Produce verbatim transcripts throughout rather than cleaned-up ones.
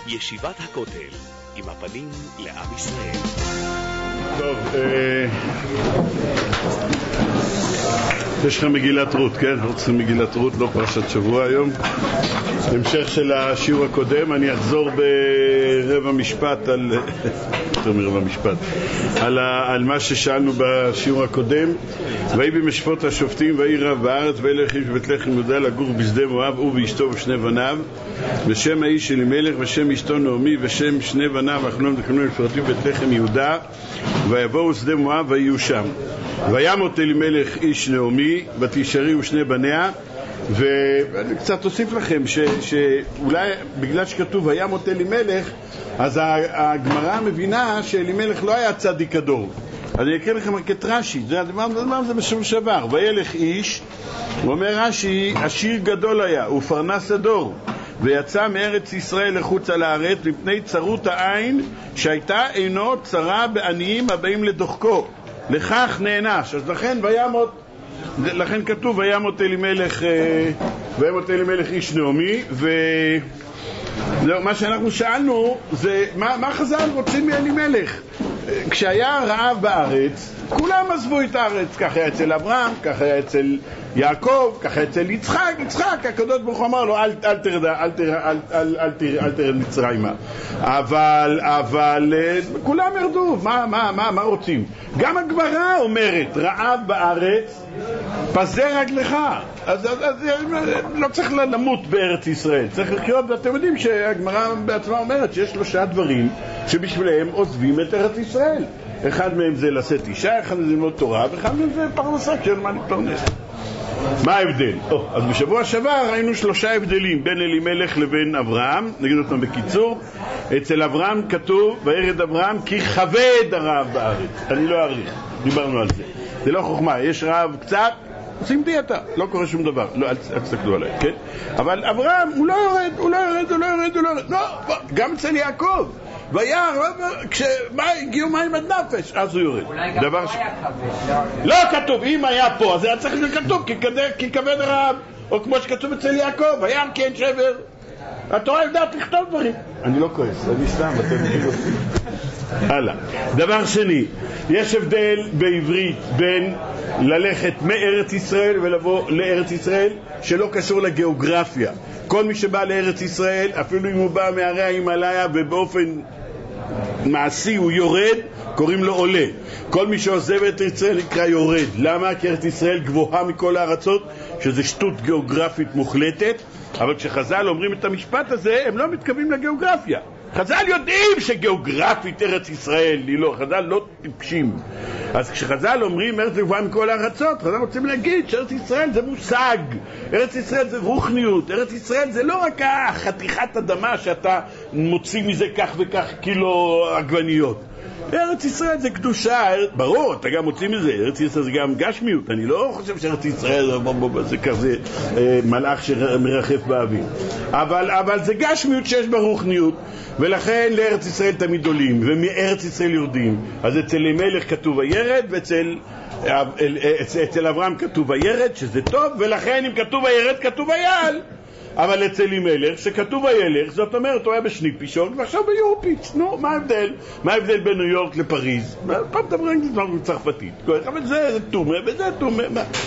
ישיבת הכותל, עם הפנים לעם ישראל. טוב, יש לך מגילת רות, כן? רוצים מגילת רות, לא פרשת שבוע היום. המשך של השיעור הקודם, אני אחזור ברבע משפט על יותר מרבע משפט על, ה... על מה ששאלנו בשיעור הקודם. ויהי במשפט השופטים ויהי רב בארץ וילך איש בבית לחם יהודה לגור בשדה מואב, הוא ואשתו ושני בניו, ושם האיש אלימלך ושם אשתו נעמי ושם שני בניו אחנון וחנון מפרטים בבית לחם יהודה. ויבואו שדה מואב ויהיו שם. וימות אלימלך איש נעמי ותישארי ושני בניה. ואני קצת אוסיף לכם ש, שאולי בגלל שכתוב וימות אלימלך, אז הגמרא מבינה שאלימלך לא היה צדיק הדור. אני אקריא לכם רק את רש"י, זה הדבר זה בשום שבר. וילך איש, הוא אומר רש"י, עשיר גדול היה ופרנס הדור, ויצא מארץ ישראל לחוץ על הארץ מפני צרות העין שהייתה אינו צרה בעניים הבאים לדוחקו, לכך נענש. אז לכן וימות, לכן כתוב וימות אלימלך, וימות אלימלך איש נעמי. ומה שאנחנו שאלנו זה מה, מה חז"ל רוצים מאלימלך? כשהיה רעב בארץ כולם עזבו את הארץ, כך היה אצל אברהם, כך היה אצל יעקב, כך היה אצל יצחק. יצחק הקדוש ברוך הוא אמר לו אל, אל תרד אל תרד אל, אל, אל, אל, אל תרד מצרימה, אבל אבל כולם ירדו. מה מה מה מה רוצים? גם הגמרא אומרת רעב בארץ פזר רגלך. אז, אז, אז לא צריך למות בארץ ישראל, צריך לחיות. ואתם יודעים שהגמרא בעצמה אומרת שיש שלושה דברים שבשבילם עוזבים את ארץ ישראל. אחד מהם זה לשאת אישה, אחד מהם זה ללמוד תורה, ואחד מהם זה פרנסה, כשאין מה להתפרנס. מה ההבדל? Oh, אז בשבוע שעבר ראינו שלושה הבדלים בין אלימלך לבין אברהם. נגיד אותם בקיצור. אצל אברהם כתוב וירד אברהם כי כבד הרעב בארץ. אני לא אעריך, דיברנו על זה, זה לא חוכמה. יש רעב קצת, עושים דיאטה, לא קורה שום דבר, לא, אל, אל תסתכלו עליי, כן? אבל אברהם הוא לא יורד, הוא לא יורד, הוא לא יורד, הוא לא יורד. לא, גם אצל יעקב וירא, הגיעו מים עד נפש, אז הוא יורד. אולי גם לא היה כבד. לא כתוב, אם היה פה, אז היה צריך להיות כתוב, כי כבד הרעב, או כמו שכתוב אצל יעקב, וירא כי אין שבר. התורה יודעת לכתוב דברים. אני לא כועס, אני סתם, אתם כאילו. הלאה. דבר שני, יש הבדל בעברית בין ללכת מארץ ישראל ולבוא לארץ ישראל שלא קשור לגיאוגרפיה. כל מי שבא לארץ ישראל, אפילו אם הוא בא מהרי ההימאליה ובאופן מעשי הוא יורד, קוראים לו עולה. כל מי שעוזב את ארץ ישראל נקרא יורד. למה? כי ארץ ישראל גבוהה מכל הארצות, שזה שטות גיאוגרפית מוחלטת. אבל כשחז"ל אומרים את המשפט הזה, הם לא מתכוונים לגיאוגרפיה. חז"ל יודעים שגיאוגרפית ארץ ישראל היא לא, חז"ל לא טיפשים. אז כשחז"ל אומרים ארץ גבוהה מכל הארצות, חז"ל רוצים להגיד שארץ ישראל זה מושג, ארץ ישראל זה רוחניות, ארץ ישראל זה לא רק החתיכת אדמה שאתה מוציא מזה כך וכך קילו עגבניות. ארץ ישראל זה קדושה, ברור, אתה גם מוציא מזה, ארץ ישראל זה גם גשמיות. אני לא חושב שארץ ישראל זה כזה מלאך שמרחף באוויר, אבל, אבל זה גשמיות שיש בה רוחניות, ולכן לארץ ישראל תמיד עולים ומארץ ישראל יורדים. אז אצל אלימלך כתוב הירד, ואצל אצל אברהם כתוב הירד, שזה טוב, ולכן אם כתוב הירד כתוב היעל. אבל אצל אלימלך שכתוב הילך, זאת אומרת הוא היה בשניפי שורק ועכשיו ביורפיץ. נו, מה ההבדל? מה ההבדל בין ניו יורק לפריז? פעם דברים כבר צרפתית, אבל זה תומה וזה תומה.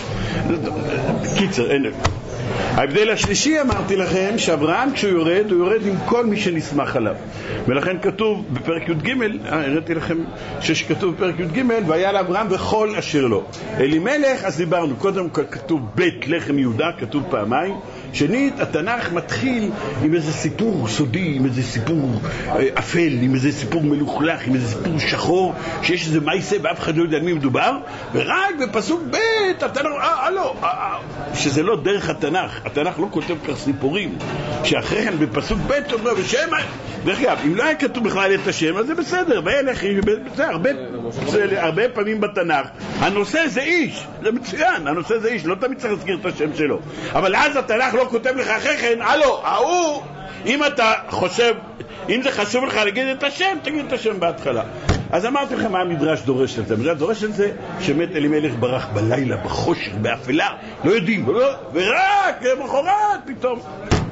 קיצר, אין הבדל. ההבדל השלישי, אמרתי לכם, שאברהם כשהוא יורד, הוא יורד עם כל מי שנסמך עליו. ולכן כתוב בפרק י"ג, הראיתי לכם שכתוב בפרק י"ג, והיה לאברהם וכל אשר לו. אלימלך, אז דיברנו, קודם כתוב בית לחם יהודה, כתוב פעמיים. שנית, התנ"ך מתחיל עם איזה סיפור סודי, עם איזה סיפור אה, אפל, עם איזה סיפור מלוכלך, עם איזה סיפור שחור, שיש איזה מייסה ואף אחד לא יודע על מי מדובר, ורק בפסוק ב' התנ"ך, אה, אה, לא, אה, אה, שזה לא דרך התנ"ך. התנ"ך לא כותב כך סיפורים, שאחרי כן בפסוק ב' אומר בשם, דרך אגב, אם לא היה כתוב בכלל את השם, אז זה בסדר, וילך, זה הרבה, זה הרבה פעמים בתנ"ך, הנושא זה איש, זה מצוין, הנושא זה איש, לא תמיד צריך להזכיר את השם שלו, אבל אז התנ"ך לא כותב לך אחרי כן, הלו, ההוא, אם אתה חושב, אם זה חשוב לך להגיד את השם, תגיד את השם בהתחלה. אז אמרתי לכם מה המדרש דורש על זה. המדרש דורש על זה שמת אלימלך ברח בלילה, בחושך, באפלה, לא יודעים, לא, ורק למחרת פתאום.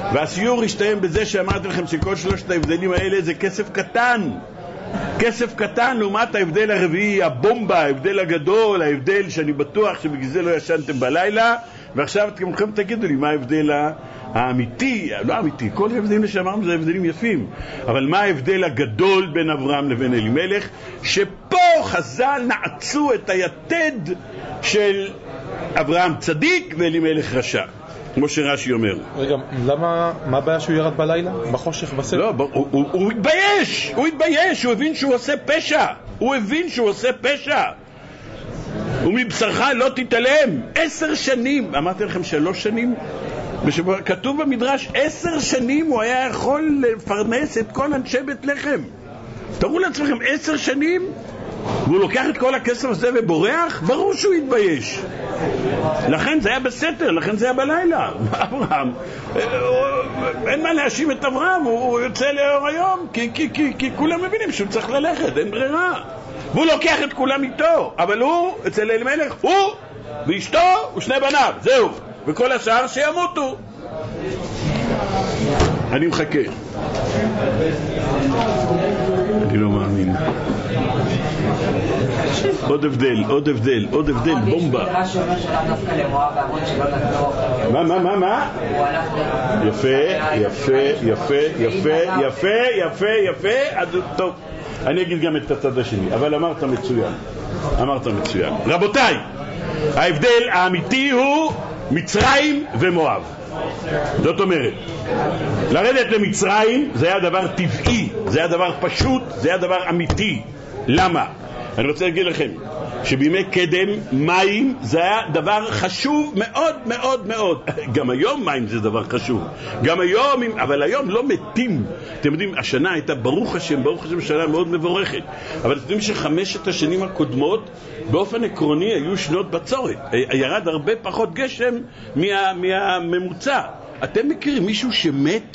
והסיור השתיים בזה שאמרתי לכם שכל שלושת ההבדלים האלה זה כסף קטן. כסף קטן לעומת ההבדל הרביעי, הבומבה, ההבדל הגדול, ההבדל שאני בטוח שבגלל זה לא ישנתם בלילה, ועכשיו אתם תגידו לי מה ההבדל האמיתי, לא האמיתי, כל ההבדלים שאמרנו זה הבדלים יפים, אבל מה ההבדל הגדול בין אברהם לבין אלימלך, שפה חז"ל נעצו את היתד של אברהם צדיק ואלימלך רשע, כמו שרש"י אומר. רגע, למה, מה הבעיה שהוא ירד בלילה? בחושך, בסדר? לא, הוא, הוא, הוא התבייש, הוא התבייש, הוא הבין שהוא עושה פשע, הוא הבין שהוא עושה פשע. ומבשרך לא תתעלם. עשר שנים, אמרתי לכם שלוש שנים, כתוב במדרש, עשר שנים הוא היה יכול לפרנס את כל אנשי בית לחם. תראו לעצמכם, עשר שנים, והוא לוקח את כל הכסף הזה ובורח, ברור שהוא יתבייש. לכן זה היה בסתר, לכן זה היה בלילה. אברהם, אין מה להאשים את אברהם, הוא יוצא לאור היום, כי, כי, כי, כי כולם מבינים שהוא צריך ללכת, אין ברירה. והוא לוקח את כולם איתו, אבל הוא, אצל אלימלך, הוא ואשתו ושני בניו, זהו. וכל השאר שימותו. אני מחכה. אני לא מאמין. עוד הבדל, עוד הבדל, עוד הבדל, בומבה. מה, מה, מה, מה? יפה, יפה, יפה, יפה, יפה, יפה, יפה. טוב, אני אגיד גם את הצד השני, אבל אמרת מצוין. אמרת מצוין. רבותיי, ההבדל האמיתי הוא מצרים ומואב. זאת אומרת, לרדת למצרים זה היה דבר טבעי, זה היה דבר פשוט, זה היה דבר אמיתי. למה? אני רוצה להגיד לכם שבימי קדם מים זה היה דבר חשוב מאוד מאוד מאוד. גם היום מים זה דבר חשוב, גם היום, אבל היום לא מתים. אתם יודעים, השנה הייתה ברוך השם, ברוך השם שנה מאוד מבורכת, אבל אתם יודעים שחמשת השנים הקודמות באופן עקרוני היו שנות בצורת, ירד הרבה פחות גשם מה, מהממוצע. אתם מכירים מישהו שמת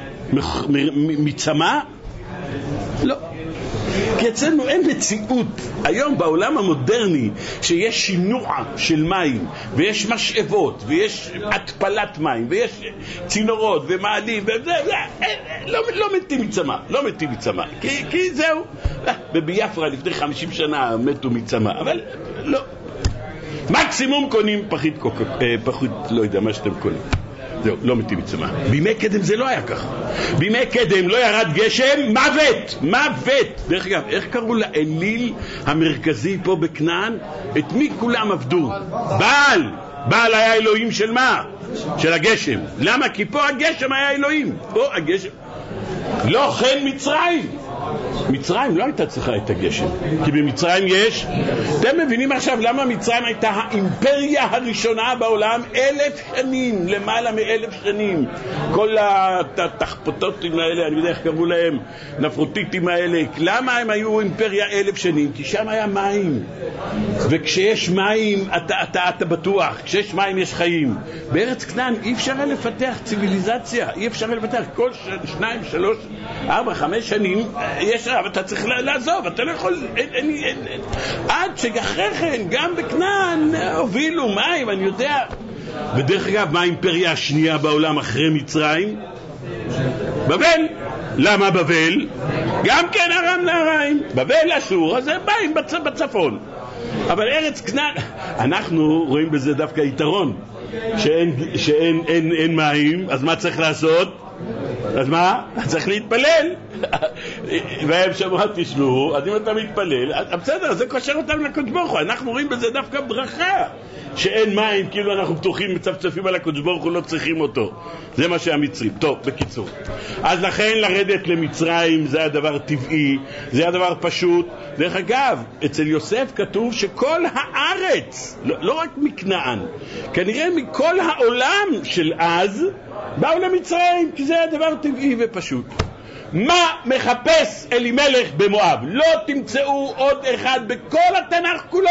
מצמא? לא. כי אצלנו אין מציאות היום בעולם המודרני שיש שינוע של מים ויש משאבות ויש התפלת מים ויש צינורות ומעלים וזה, לא, לא מתים מצמא, לא מתים מצמא, כי, כי זהו. בביפרה לפני חמישים שנה מתו מצמא, אבל לא. מקסימום קונים פחית קוקו, פחית, לא יודע מה שאתם קונים. זהו, לא מתים מצמא. בימי קדם זה לא היה ככה. בימי קדם לא ירד גשם, מוות, מוות. דרך אגב, איך קראו לאליל המרכזי פה בכנען? את מי כולם עבדו? בעל. בעל היה אלוהים של מה? של הגשם. למה? כי פה הגשם היה אלוהים. פה הגשם. לא כן מצרים. מצרים לא הייתה צריכה את הגשם, כי במצרים יש, אתם מבינים עכשיו למה מצרים הייתה האימפריה הראשונה בעולם? אלף שנים, למעלה מאלף שנים. כל התחפוטוטים האלה, אני יודע איך קראו להם, נפרוטיטים האלה, למה הם היו אימפריה אלף שנים? כי שם היה מים, וכשיש מים אתה, אתה, אתה בטוח, כשיש מים יש חיים. בארץ כנען אי אפשר לפתח ציביליזציה, אי אפשר לפתח. כל שניים, שלוש, ארבע, חמש שנים יש, אבל אתה צריך לעזוב, אתה לא יכול, אין, אין, אין, אין. עד שאחרי כן גם בכנען הובילו מים, אני יודע. ודרך אגב, מה האימפריה השנייה בעולם אחרי מצרים? בבל. למה בבל? גם כן ארם נהריים. בבל אשור, אז זה מים בצ... בצפון. אבל ארץ כנען, אנחנו רואים בזה דווקא יתרון, שאין, שאין אין, אין מים, אז מה צריך לעשות? אז מה? צריך להתפלל. והם שמעת תשמעו, אז אם אתה מתפלל, אז בסדר, זה קושר אותם לקדוש ברוך הוא. אנחנו רואים בזה דווקא ברכה, שאין מים, כאילו אנחנו פתוחים, מצפצפים על הקדוש ברוך הוא, לא צריכים אותו. זה מה שהמצרים. טוב, בקיצור, אז לכן לרדת למצרים זה הדבר טבעי, זה הדבר פשוט. דרך אגב, אצל יוסף כתוב שכל הארץ, לא, לא רק מכנען, כנראה מכל העולם של אז באו למצרים, כי זה הדבר טבעי ופשוט. מה מחפש אלימלך במואב? לא תמצאו עוד אחד בכל התנ"ך כולו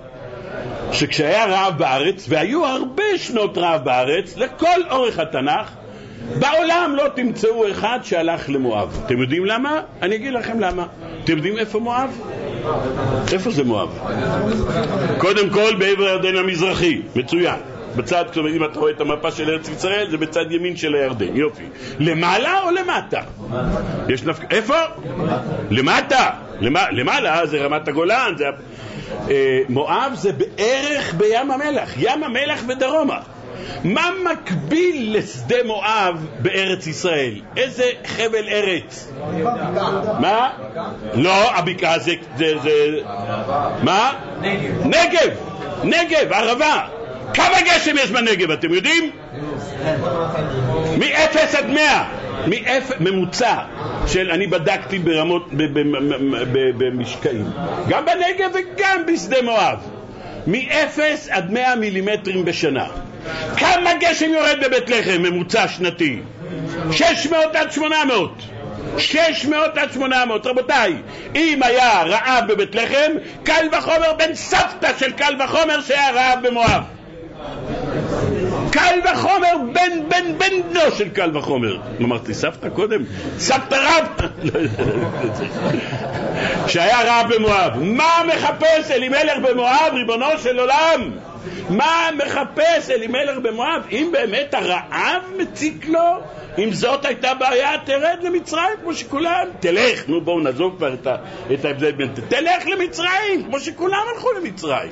שכשהיה רעב בארץ, והיו הרבה שנות רעב בארץ לכל אורך התנ"ך, בעולם לא תמצאו אחד שהלך למואב. אתם יודעים למה? אני אגיד לכם למה. אתם יודעים איפה מואב? איפה זה מואב? קודם כל בעבר הירדן המזרחי. מצוין. בצד, כלומר, אם אתה רואה את המפה של ארץ ישראל, זה בצד ימין של הירדן, יופי. למעלה או למטה? יש נפק... איפה? למטה. למעלה זה רמת הגולן, זה... מואב זה בערך בים המלח, ים המלח ודרומה. מה מקביל לשדה מואב בארץ ישראל? איזה חבל ארץ? מה? לא, הבקעה זה... זה... מה? נגב. נגב, ערבה. כמה גשם יש בנגב, אתם יודעים? מ-אפס עד מאה. ממוצע של, אני בדקתי ברמות, במשקעים, גם בנגב וגם בשדה מואב, מ-אפס עד מאה מילימטרים בשנה. כמה גשם יורד בבית לחם ממוצע שנתי? שש מאות עד שמונה מאות. שש מאות עד שמונה מאות. רבותיי, אם היה רעב בבית לחם, קל וחומר בן סבתא של קל וחומר שהיה רעב במואב. קל וחומר בן בן בן בנו של קל וחומר. אמרתי סבתא קודם? סבתא רב שהיה רב במואב. מה מחפש אלימלך במואב, ריבונו של עולם? מה מחפש אלימלך במואב? אם באמת הרעב מציק לו, אם זאת הייתה בעיה, תרד למצרים כמו שכולם. תלך, נו בואו נעזוב כבר את, את ההבדל בין, תלך למצרים כמו שכולם הלכו למצרים.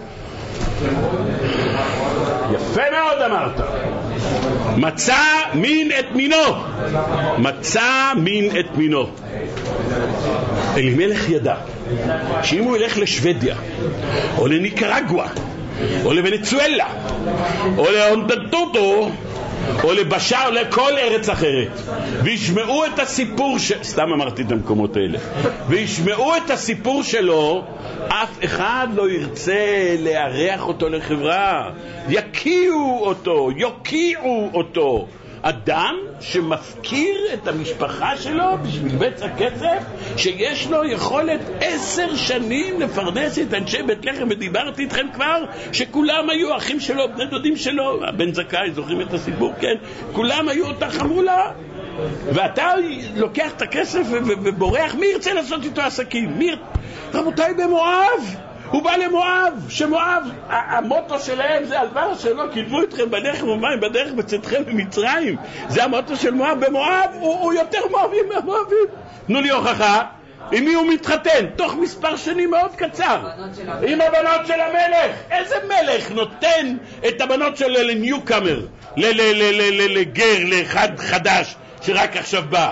יפה מאוד אמרת. מצא מין את מינו. מצא מין את מינו. אלימלך ידע שאם הוא ילך לשוודיה או לניקרגואה או לוונצואלה או להונדנטוטו או לבשע או לכל ארץ אחרת וישמעו את הסיפור ש... סתם אמרתי את המקומות האלה, וישמעו את הסיפור שלו, אף אחד לא ירצה לארח אותו לחברה, יקיעו אותו, יוקיעו אותו. אדם שמפקיר את המשפחה שלו בשביל בצע כסף שיש לו יכולת עשר שנים לפרנס את אנשי בית לחם. ודיברתי איתכם כבר שכולם היו אחים שלו, בני דודים שלו, הבן זכאי, זוכרים את הסיפור? כן, כולם היו אותה חמולה, ואתה לוקח את הכסף ובורח. מי ירצה לעשות איתו עסקים? מי... רבותיי, במואב הוא בא למואב, שמואב, המוטו שלהם זה הלבר שלו, קידמו אתכם בדרך ומים, בדרך בצאתכם ממצרים. זה המוטו של מואב. במואב הוא, הוא יותר מואבים מהמואבים. תנו לי הוכחה. עם מי הוא מתחתן? תוך מספר שנים מאוד קצר. עם הבנות של המלך. איזה מלך נותן את הבנות שלו לניוקאמר, לגר, לאחד חדש שרק עכשיו בא?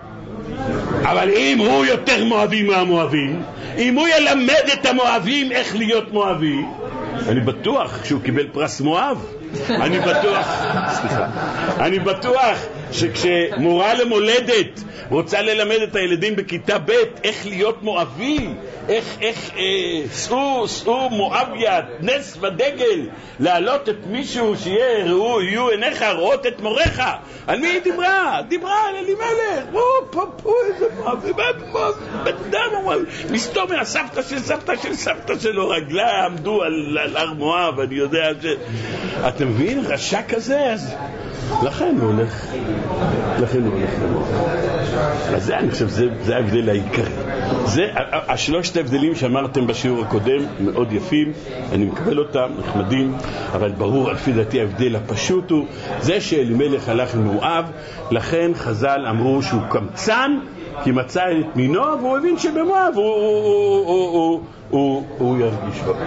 אבל אם הוא יותר מואבי מהמואבים, אם הוא ילמד את המואבים איך להיות מואבי, אני בטוח שהוא קיבל פרס מואב. אני בטוח, סליחה, אני בטוח שכשמורה למולדת רוצה ללמד את הילדים בכיתה ב' איך להיות מואבי, איך, איך, אה, סעו, סעו מואביה, נס ודגל, להעלות את מישהו שיהיה, ראו, יהיו עיניך, רואות את מוריך. על מי היא דיברה? דיברה על אלימלך. או, פה, פה, איזה מואבי, בדם מואבי. מסתום מהסבתא של סבתא של סבתא שלו, רגלה עמדו על, על הר מואב, אני יודע ש... אתה מבין? רשע כזה, אז... לכן הוא הולך, לכן הוא הולך למואב. אז זה, אני חושב, זה, זה ההבדל העיקרי. זה, השלושת ההבדלים שאמרתם בשיעור הקודם, מאוד יפים, אני מקבל אותם, נחמדים, אבל ברור, לפי דעתי, ההבדל הפשוט הוא, זה שאלימלך הלך למואב, לכן חז"ל אמרו שהוא קמצן, כי מצא את מינו, והוא הבין שבמואב הוא, הוא, הוא, הוא, הוא, הוא, הוא ירגיש בו.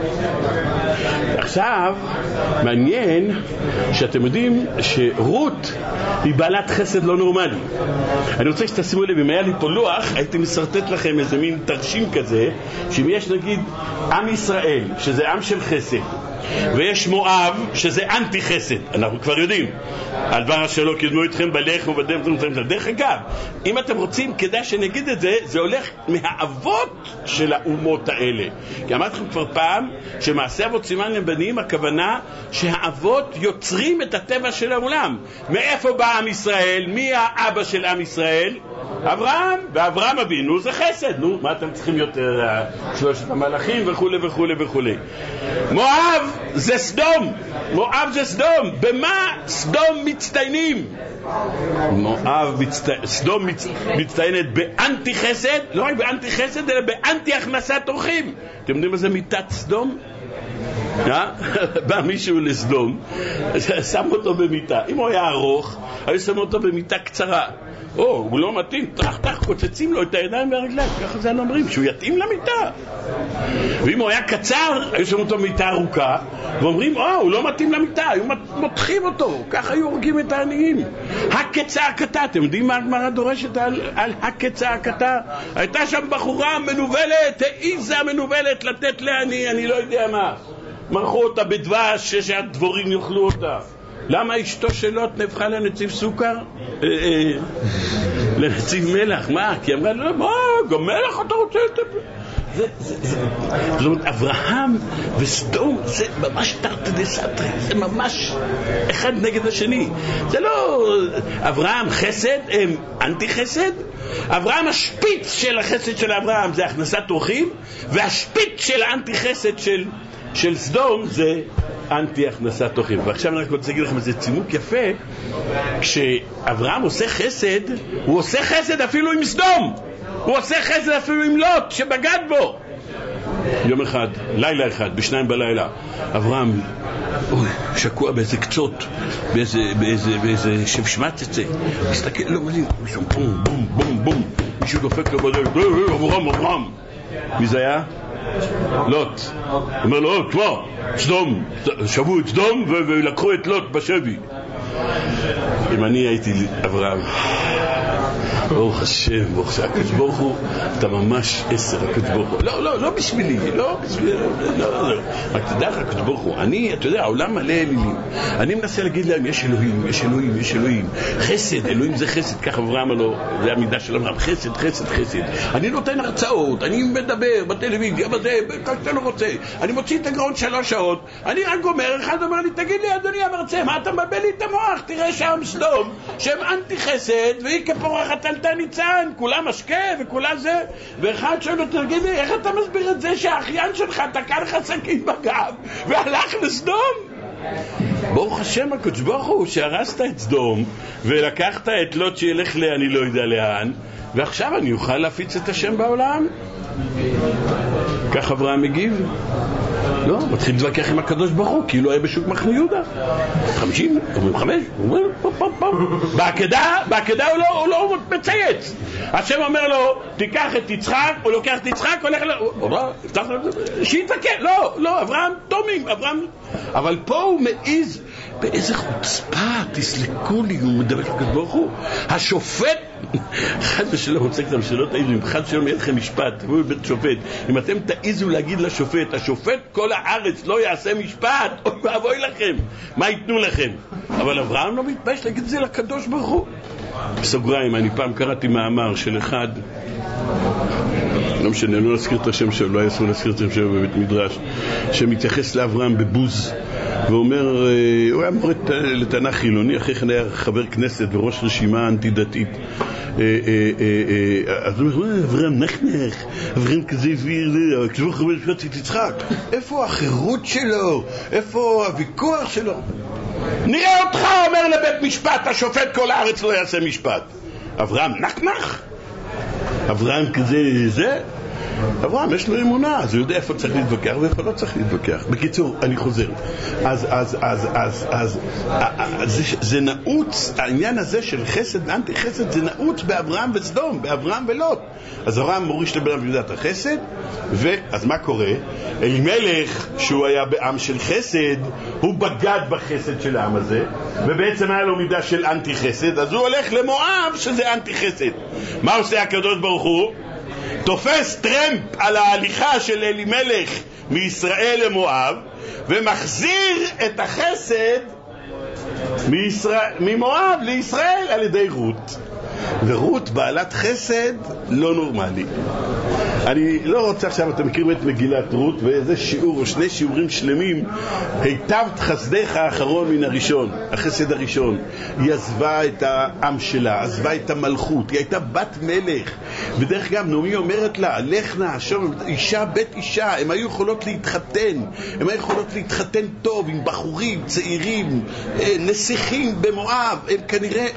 עכשיו, מעניין שאתם יודעים שרות היא בעלת חסד לא נורמלי. אני רוצה שתשימו לב, אם היה לי פה לוח, הייתי מסרטט לכם איזה מין תרשים כזה, שאם יש נגיד עם ישראל, שזה עם של חסד, ויש מואב שזה אנטי חסד, אנחנו כבר יודעים על דבר שלא קידמו אתכם בלך ובדם. דרך אגב, אם אתם רוצים כדאי שנגיד את זה, זה הולך מהאבות של האומות האלה, כי אמרתי לכם כבר פעם שמעשה אבות סימן לבנים, הכוונה שהאבות יוצרים את הטבע של העולם. מאיפה בא עם ישראל? מי האבא של עם ישראל? אברהם, ואברהם אבינו זה חסד. נו, מה אתם צריכים יותר? שלושת המלאכים וכו' וכו' וכו'. מואב זה סדום. מואב זה סדום. במה סדום מצטיינים? מואב מצט... סדום מצ... מצטיינת באנטי חסד, לא רק באנטי חסד אלא באנטי הכנסת אורחים. אתם יודעים מה זה מיטת סדום? בא מישהו לסדום, שם אותו במיטה. אם הוא היה ארוך, היו שם אותו במיטה קצרה. או, הוא לא מתאים, תח תח, קוצצים לו את הידיים והרגליים, ככה זה אומרים, שהוא יתאים למיטה. ואם הוא היה קצר, היו שם אותו במיטה ארוכה, ואומרים, או, הוא לא מתאים למיטה, היו מותחים אותו, ככה היו הורגים את העניים. הקצעקתה, אתם יודעים מה הגמרא דורשת על, על הקצעקתה? הייתה שם בחורה מנובלת, העיזה מנובלת לתת לעני, אני לא יודע מה. מרחו אותה בדבש, שהדבורים יאכלו אותה. למה אשתו שלו נהפכה לנציב סוכר? לנציב מלח, מה? כי אמרה לו, מה? גם מלח אתה רוצה לטפל? זאת אומרת, אברהם וסדום זה ממש תרתי דסתרי, זה ממש אחד נגד השני. זה לא אברהם חסד, הם אנטי חסד. אברהם, השפיץ של החסד של אברהם זה הכנסת אורחים, והשפיץ של האנטי חסד של של סדום זה אנטי הכנסת אורחים. ועכשיו אני רק רוצה להגיד לכם איזה צימוק יפה. כשאברהם עושה חסד, הוא עושה חסד אפילו עם סדום, הוא עושה חסד אפילו עם לוט שבגד בו. יום אחד, לילה אחד, בשניים בלילה, אברהם אוי, שקוע באיזה קצות, באיזה, באיזה, באיזה שבשמץ את זה, מסתכל, לא מבין, מישהו בום, בום, בום, בום, מישהו דופק לו בדלת, אברהם, אברהם. מי זה היה? לוט. הוא אומר לו, תשמע, סדום, שבו את סדום ולקחו את לוט בשבי. אם אני הייתי אברהם, ברוך השם, ברוך השם, הקדוש ברוך הוא, אתה ממש עשר, הקדוש ברוך הוא. לא, לא, לא בשבילי, לא בשבילי, לא, לא. רק תדע לך, הקדוש ברוך הוא, אני, אתה יודע, העולם מלא אלילים. אני מנסה להגיד להם, יש אלוהים, יש אלוהים, יש אלוהים. חסד, אלוהים זה חסד, כך אברהם לו, זה המידה של אברהם, חסד, חסד, חסד. אני נותן הרצאות, אני מדבר בטלוויזיה, בזה, כך שאתה לא רוצה. אני מוציא את הגרון שלוש שעות, אני רק אומר, אחד אומר לי, תגיד לי, אדוני המרצה, מה אתה מבלבל לי את המוח? תראה שם סדום, שהם אנטי חסד, והיא כפורחת על ניצן, כולה משקה וכולה זה. ואחד שואל לו, תגיד לי, איך אתה מסביר את זה שהאחיין שלך תקע לך סכין בגב והלך לסדום? ברוך השם, הקדוש ברוך הוא שהרסת את סדום ולקחת את לוט שילך ל אני לא יודע לאן, ועכשיו אני אוכל להפיץ את השם בעולם. כך אברהם מגיב? לא, מתחיל להתווכח עם הקדוש ברוך הוא כאילו היה בשוק מחנה יהודה. חמישים, אומרים חמש, אומרים פופ פופ פופ. בעקדה, בעקדה הוא לא, הוא לא מצייץ. השם אומר לו, תיקח את יצחק, הוא לוקח את יצחק, הולך ל... שיתווכח, לא, לא, אברהם תומים, אברהם... אבל פה הוא מעיז, באיזה חוצפה, תסלקו לי, הוא מדבר לקדוש ברוך הוא. השופט, אחד ושלא רוצה כתם שלא תעיזו, אם אחד שלא יהיה לכם משפט, הוא בית שופט, אם אתם תעיזו להגיד לשופט, השופט כל הארץ לא יעשה משפט, או אבוי לכם, מה ייתנו לכם? אבל אברהם לא מתבייש להגיד את זה לקדוש ברוך הוא. בסוגריים, אני פעם קראתי מאמר של אחד, לא משנה, לא להזכיר את השם שלו, לא היה אסור להזכיר את השם שלו בבית מדרש, שמתייחס לאברהם בבוז, ואומר, הוא היה מורה לתנ"ך חילוני, אחרי כן היה חבר כנסת וראש רשימה אנטי-דתית. אז הוא אומר, אברהם נחנך, אברהם כזה הביא, כשבו חבר שפט את יצחק, איפה החירות שלו? איפה הוויכוח שלו? נראה אותך אומר לבית משפט, השופט כל הארץ לא יעשה משפט. אברהם נחנך? אברהם כזה זה? אברהם יש לו אמונה, אז הוא יודע איפה צריך להתווכח ואיפה לא צריך להתווכח. בקיצור, אני חוזר. אז, אז, אז, אז, אז, זה, זה נעוץ, העניין הזה של חסד ואנטי חסד, זה נעוץ באברהם וסדום, באברהם ולוט. אז אברהם מוריש לבן מידת החסד, ואז מה קורה? אלימלך, שהוא היה בעם של חסד, הוא בגד בחסד של העם הזה, ובעצם היה לו מידה של אנטי חסד, אז הוא הולך למואב שזה אנטי חסד. מה עושה הקדוש ברוך הוא? תופס טרמפ על ההליכה של אלימלך מישראל למואב, ומחזיר את החסד מישראל, ממואב לישראל על ידי רות. ורות בעלת חסד לא נורמלי. אני לא רוצה עכשיו, אתם מכירים את מגילת רות, ואיזה שיעור או שני שיעורים שלמים, היטבת חסדך האחרון מן הראשון, החסד הראשון. היא עזבה את העם שלה, עזבה את המלכות, היא הייתה בת מלך. בדרך גם נעמי אומרת לה, לך נא, אישה בית אישה, הם היו יכולות להתחתן, הם היו יכולות להתחתן טוב עם בחורים, צעירים, נסיכים במואב, הם כנראה,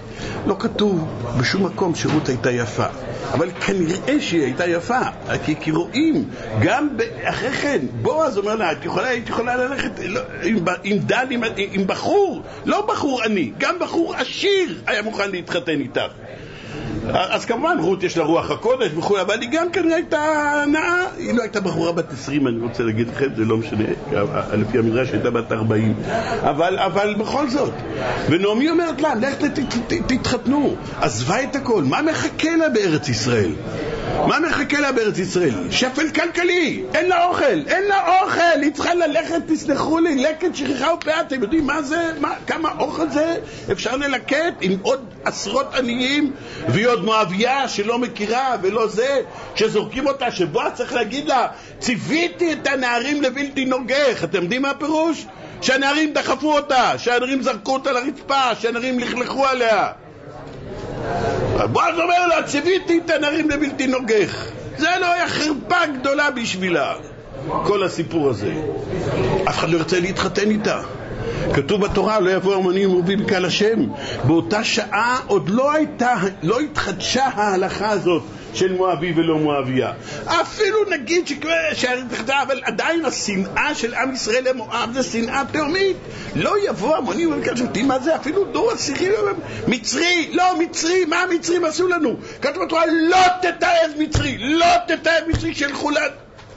לא כתוב בשום מקום שרות הייתה יפה, אבל כנראה שהיא הייתה יפה, כי, כי רואים גם אחרי כן בועז אומר לה, את יכולה, את יכולה ללכת לא, עם, עם דן, עם, עם בחור, לא בחור עני, גם בחור עשיר היה מוכן להתחתן איתך. אז כמובן רות יש לה רוח הקודש וכו', אבל היא גם כנראה הייתה נאה, היא לא הייתה בחורה בת עשרים, אני רוצה להגיד לכם, זה לא משנה, לפי המדרש הייתה בת ארבעים, אבל, אבל בכל זאת. ונעמי אומרת לה, לך תתחתנו, עזבה את הכל, מה מחכה לה בארץ ישראל? מה מחכה לה בארץ ישראל? שפל כלכלי, אין לה אוכל, אין לה אוכל, היא צריכה ללכת, תסלחו לי, לקט שכחה ופאה, אתם יודעים מה זה, מה, כמה אוכל זה אפשר ללקט עם עוד עשרות עניים, והיא עוד מואביה שלא מכירה ולא זה, שזורקים אותה, שבו צריך להגיד לה, ציוויתי את הנערים לבלתי נוגח. אתם יודעים מה הפירוש? שהנערים דחפו אותה, שהנערים זרקו אותה לרצפה, שהנערים לכלכו עליה. בועז אומר לה, ציוויתי את הנערים לבלתי נוגח. זה לא היה חרפה גדולה בשבילה, כל הסיפור הזה. אף אחד לא ירצה להתחתן איתה. כתוב בתורה, לא יבוא הרמונים מרובים בקהל השם. באותה שעה עוד לא הייתה, לא התחדשה ההלכה הזאת של מואבי ולא מואביה. אפילו נגיד שהתחדשה, אבל עדיין השנאה של עם ישראל למואב זה שנאה תאומית. לא יבוא הרמונים בקהל השם. מה זה? אפילו דור עשירי מצרי, לא מצרי, מה המצרים עשו לנו? כתוב בתורה, לא תתעב מצרי, לא תתעב מצרי, שלחו לה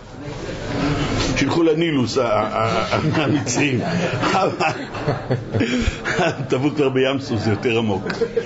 שילכו לנילוס המצרים. תבוא כבר בים סוס, זה יותר עמוק.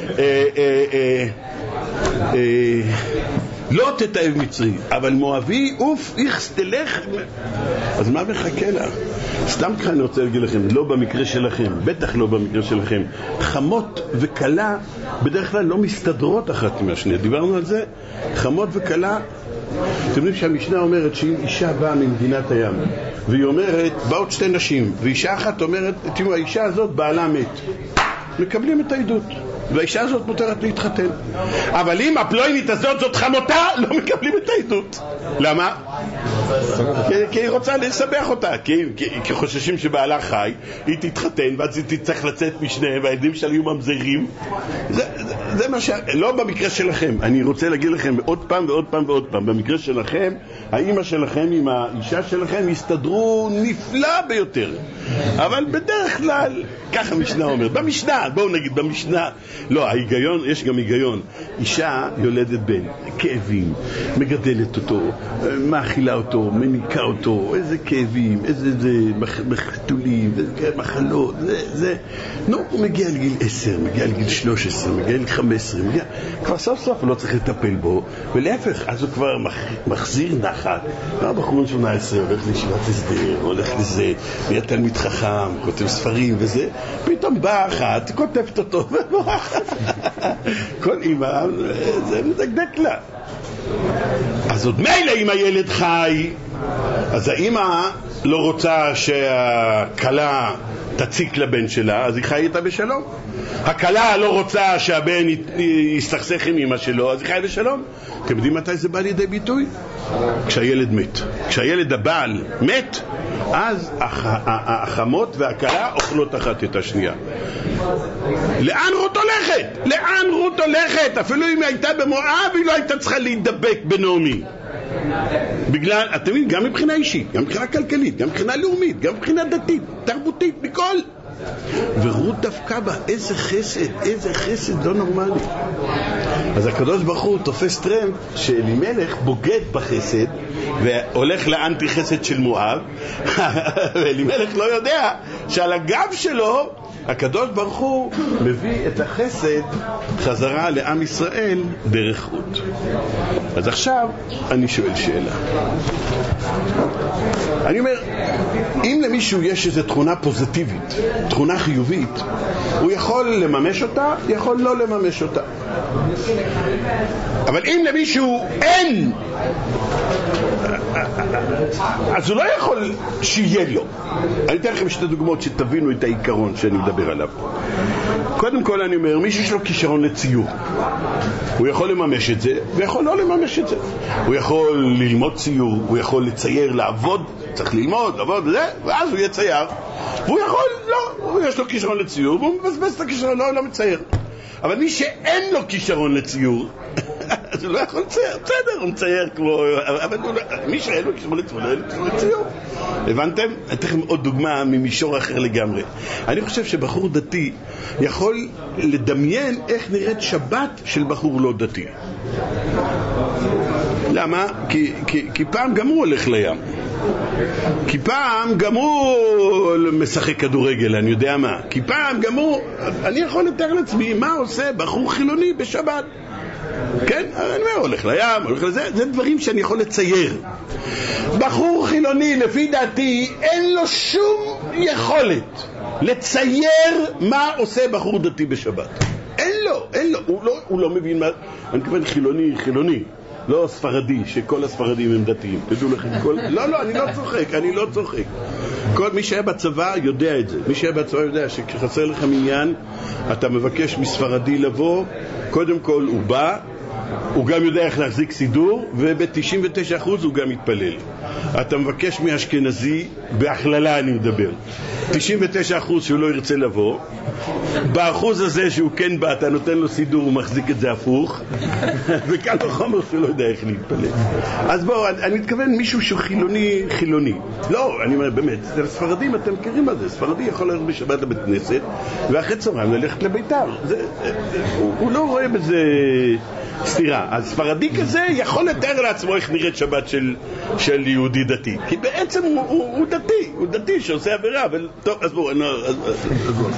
לא תתאב מצרי, אבל מואבי, אוף, איכס, תלך. אז מה מחכה לה? סתם כאן אני רוצה להגיד לכם, לא במקרה שלכם, בטח לא במקרה שלכם. חמות וקלה בדרך כלל לא מסתדרות אחת עם השנייה. דיברנו על זה? חמות וקלה, אתם יודעים שהמשנה אומרת שאם אישה באה ממדינת הים והיא אומרת, באות שתי נשים, ואישה אחת אומרת, תראו, האישה הזאת בעלה מת, מקבלים את העדות, והאישה הזאת מותרת להתחתן. אבל אם הפלוינית הזאת זאת חמותה, לא מקבלים את העדות. למה? כי, כי היא רוצה לסבך אותה, כי, כי, כי חוששים שבעלה חי, היא תתחתן ואז היא תצטרך לצאת משניהם והילדים שלה יהיו ממזרים. זה, זה, זה מה ש... לא במקרה שלכם, אני רוצה להגיד לכם עוד פעם ועוד פעם ועוד פעם, במקרה שלכם האמא שלכם עם האישה שלכם הסתדרו נפלא ביותר, אבל בדרך כלל ככה המשנה אומר, במשנה, בואו נגיד במשנה, לא, ההיגיון, יש גם היגיון. אישה יולדת בן, כאבים, מגדלת אותו, מאכילה אותו, מניקה אותו, איזה כאבים, איזה זה, מחתולים, מחלות, זה, זה. נו, הוא מגיע לגיל עשר, מגיע לגיל שלוש עשרה, מגיע לגיל חמש עשרה, מגיע, כבר סוף סוף הוא לא צריך לטפל בו, ולהפך, אז הוא כבר מח, מחזיר נחת. הבחור שמונה עשרה הולך לישיבת הסדר, הולך לזה, נהיה תלמיד חכם, כותב ספרים וזה, פתאום באה אחת, כותבת אותו, כל אמא, זה מדקדק לה. אז עוד מילא אם הילד חי, אז האמא לא רוצה שהכלה תציק לבן שלה, אז היא חי איתה בשלום. הכלה לא רוצה שהבן יסתכסך עם אמא שלו, אז היא חי בשלום. אתם יודעים מתי זה בא לידי ביטוי? כשהילד מת. כשהילד הבעל מת, אז החמות והכלה אוכלות אחת את השנייה. לאן רות הולכת? לאן רות הולכת? אפילו אם היא הייתה במואב, היא לא הייתה צריכה להידבק בנעמי. בגלל, אתם יודעים, גם מבחינה אישית, גם מבחינה כלכלית, גם מבחינה לאומית, גם מבחינה דתית, תרבותית, מכל. ורות דווקא בה, איזה חסד, איזה חסד לא נורמלי. אז הקדוש ברוך הוא תופס טרמפ שאלימלך בוגד בחסד והולך לאנטי חסד של מואב, ואלימלך לא יודע שעל הגב שלו הקדוש ברוך הוא מביא את החסד חזרה לעם ישראל דרך רות. אז עכשיו אני שואל שאלה. אני אומר, אם למישהו יש איזו תכונה פוזיטיבית, תכונה חיובית, הוא יכול לממש אותה, יכול לא לממש אותה. אבל אם למישהו אין, אז הוא לא יכול שיהיה לו. אני אתן לכם שתי דוגמאות שתבינו את העיקרון שאני מדבר עליו. קודם כל אני אומר, מישהו יש לו כישרון לציור, הוא יכול לממש את זה ויכול לא לממש את זה. הוא יכול ללמוד ציור, הוא יכול לצייר, לעבוד, צריך ללמוד, לעבוד וזה, ואז הוא יהיה צייר. והוא יכול, לא, הוא יש לו כישרון לציור והוא מבזבז את הכישרון, לא, לא מצייר. אבל מי שאין לו כישרון לציור, אז הוא לא יכול לצייר, בסדר, הוא מצייר כמו, אבל הוא לא, מי שאין לו כישרון לציור, אין לו לציור. הבנתם? אתן לכם עוד דוגמה ממישור אחר לגמרי. אני חושב שבחור דתי יכול לדמיין איך נראית שבת של בחור לא דתי. למה? כי, כי, כי פעם גם הוא הולך לים. כי פעם גם הוא משחק כדורגל, אני יודע מה. כי פעם גם הוא... אני יכול לתאר לעצמי מה עושה בחור חילוני בשבת. כן? אני אומר, הולך לים, הולך לזה. זה דברים שאני יכול לצייר. בחור חילוני, לפי דעתי, אין לו שום יכולת לצייר מה עושה בחור דתי בשבת. אין לו, אין לו. הוא לא, הוא לא מבין מה... אני מתכוון חילוני, חילוני. לא ספרדי, שכל הספרדים הם דתיים. תדעו לכם, כל... לא, לא, אני לא צוחק, אני לא צוחק. כל מי שהיה בצבא יודע את זה. מי שהיה בצבא יודע שכשחסר לך עניין, אתה מבקש מספרדי לבוא, קודם כל הוא בא, הוא גם יודע איך להחזיק סידור, וב-תשעים ותשעה אחוז הוא גם מתפלל. אתה מבקש מאשכנזי, בהכללה אני מדבר, תשעים ותשעה אחוז שהוא לא ירצה לבוא, באחוז הזה שהוא כן בא, אתה נותן לו סידור, הוא מחזיק את זה הפוך, וכאן החומר שלא יודע איך להתפלל. אז בואו, אני, אני מתכוון מישהו שהוא חילוני, חילוני. לא, אני אומר, באמת, ספרדים, אתם מכירים מה זה? ספרדי יכול ללכת בשבת לבית כנסת, ואחרי צהריים ללכת לביתר. זה, זה, הוא, הוא לא רואה בזה... סתירה. אז ספרדי כזה יכול לתאר לעצמו איך נראית שבת של, של יהודי דתי. כי בעצם הוא, הוא, הוא דתי, הוא דתי שעושה עבירה, אבל טוב, אז בואו, לא, אז, אז בואו.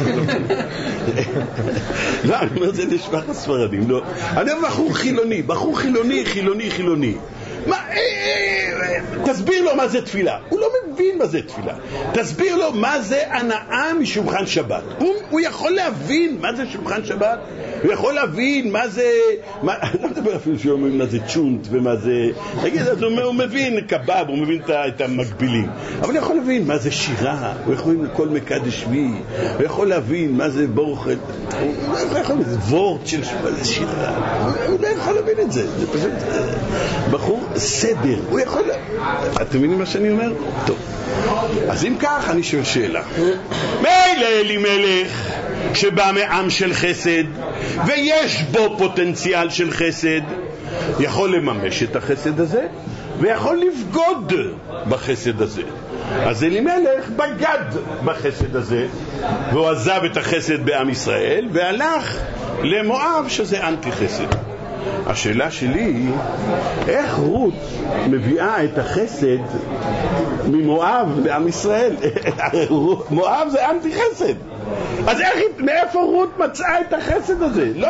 לא, אני אומר, זה נשמע הספרדים, לא. אני אומר, בחור חילוני, בחור חילוני, חילוני, חילוני. מה, תסביר לו מה זה תפילה. הוא לא מבין מה זה תפילה. תסביר לו מה זה הנאה משולחן שבת. הוא, הוא יכול להבין מה זה שולחן שבת. הוא יכול להבין מה זה... מה, אני לא מדבר אפילו שהוא אומר מה זה צ'ונט ומה זה... תגיד, אז הוא, הוא מבין קבב, הוא מבין את המקבילים. אבל הוא יכול להבין מה זה שירה. הוא יכול להבין כל מקדש מי. הוא יכול להבין מה זה ברוך... הוא לא יכול להבין, זה וורט של שירה. הוא לא יכול להבין את זה. זה פשוט... בחור סדר. הוא יכול... אתם מבינים מה שאני אומר? טוב. אז אם כך, אני שואל שאלה. מילא אלימלך, שבא מעם של חסד, ויש בו פוטנציאל של חסד, יכול לממש את החסד הזה, ויכול לבגוד בחסד הזה. אז אלימלך בגד בחסד הזה, והוא עזב את החסד בעם ישראל, והלך למואב שזה אנטי חסד. השאלה שלי היא, איך רות מביאה את החסד ממואב לעם ישראל? מואב זה אנטי חסד. אז איך, מאיפה רות מצאה את החסד הזה? לא...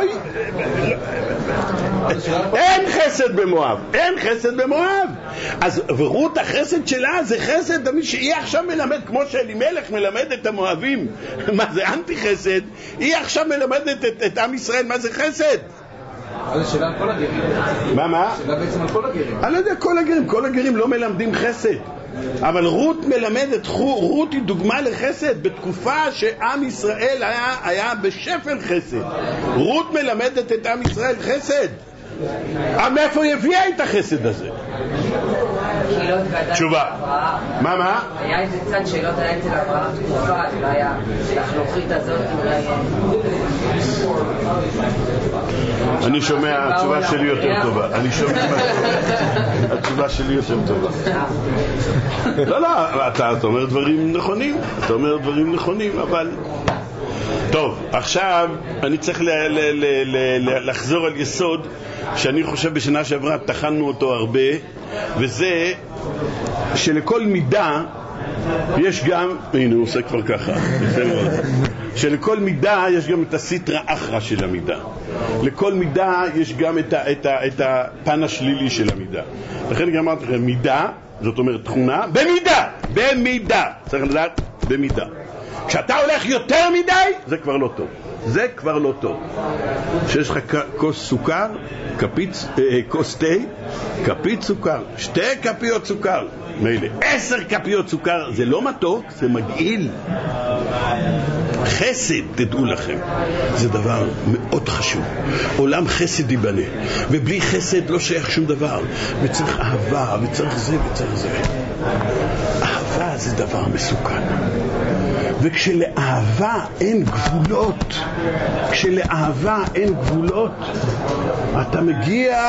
אין חסד במואב, אין חסד במואב. אז ורות החסד שלה זה חסד, שהיא עכשיו מלמד, כמו שאלימלך מלמד את המואבים מה זה אנטי חסד, היא עכשיו מלמדת את, את עם ישראל מה זה חסד. אז שאלה על כל הגרים. מה, מה? שאלה בעצם על כל הגרים. אני לא יודע, כל הגרים, כל הגרים לא מלמדים חסד. אבל רות מלמדת, רות היא דוגמה לחסד בתקופה שעם ישראל היה, היה בשפל חסד. רות מלמדת את עם ישראל חסד. מאיפה היא הביאה את החסד הזה? תשובה. מה, מה? היה איזה צד שאלות היה אצל אברהם תקופה, זה היה לחלוכית הזאת אולי... אני שומע, התשובה שלי יותר טובה. אני שומע, התשובה שלי יותר טובה. לא, לא, אתה אומר דברים נכונים, אתה אומר דברים נכונים, אבל... טוב, עכשיו אני צריך ל- ל- ל- ל- לחזור על יסוד שאני חושב בשנה שעברה תחנו אותו הרבה, וזה שלכל מידה יש גם, הנה הוא עושה כבר ככה, שלכל מידה יש גם את הסטרה אחרא של המידה. לכל מידה יש גם את, ה- את, ה- את הפן השלילי של המידה. לכן גם אמרתי לכם, מידה, זאת אומרת תכונה, במידה, במידה, צריך לדעת, במידה. כשאתה הולך יותר מדי, זה כבר לא טוב. זה כבר לא טוב. שיש לך כוס סוכר, כפית, אה, כוס תה, כפית סוכר, שתי כפיות סוכר, מילא. עשר כפיות סוכר, זה לא מתוק, זה מגעיל. חסד, תדעו לכם, זה דבר מאוד חשוב. עולם חסד ייבנה, ובלי חסד לא שייך שום דבר. וצריך אהבה, וצריך זה, וצריך זה. אהבה זה דבר מסוכן. וכשלאהבה אין גבולות, כשלאהבה אין גבולות, אתה מגיע